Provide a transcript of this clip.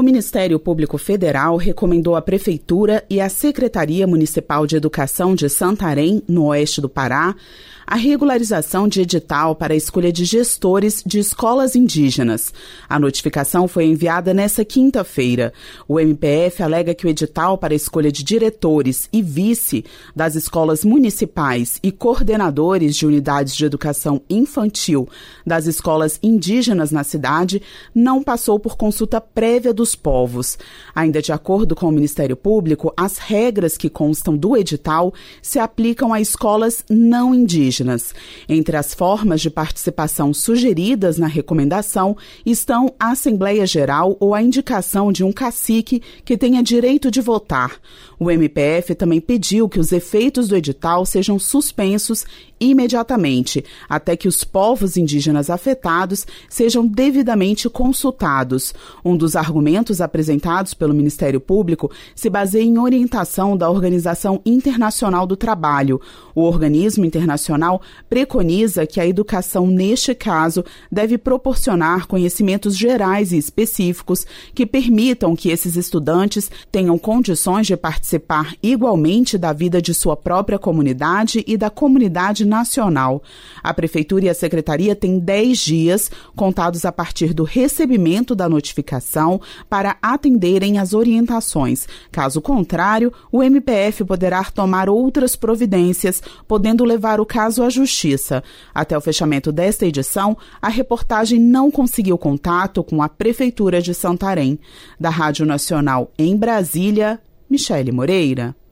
Ministério Público Federal recomendou à Prefeitura e à Secretaria Municipal de Educação de Santarém, no oeste do Pará, a regularização de edital para a escolha de gestores de escolas indígenas. A notificação foi enviada nesta quinta-feira. O MPF alega que o edital para a escolha de diretores e vice das escolas municipais e coordenadores de unidades de educação infantil das escolas indígenas na cidade não passou por consulta prévia dos povos. Ainda de acordo com o Ministério Público, as regras que constam do edital se aplicam a escolas não indígenas. Entre as formas de participação sugeridas na recomendação estão a Assembleia Geral ou a indicação de um cacique que tenha direito de votar. O MPF também pediu que os efeitos do edital sejam suspensos imediatamente, até que os povos indígenas afetados sejam devidamente consultados. Um dos argumentos apresentados pelo Ministério Público se baseia em orientação da Organização Internacional do Trabalho. O organismo internacional preconiza que a educação, neste caso, deve proporcionar conhecimentos gerais e específicos que permitam que esses estudantes tenham condições de participar igualmente da vida de sua própria comunidade e da comunidade nacional. A Prefeitura e a Secretaria têm 10 dias, contados a partir do recebimento da notificação, para atenderem às orientações. Caso contrário, o MPF poderá tomar outras providências, podendo levar o caso à Justiça. Até o fechamento desta edição, a reportagem não conseguiu contato com a Prefeitura de Santarém. Da Rádio Nacional em Brasília, Michele Moreira.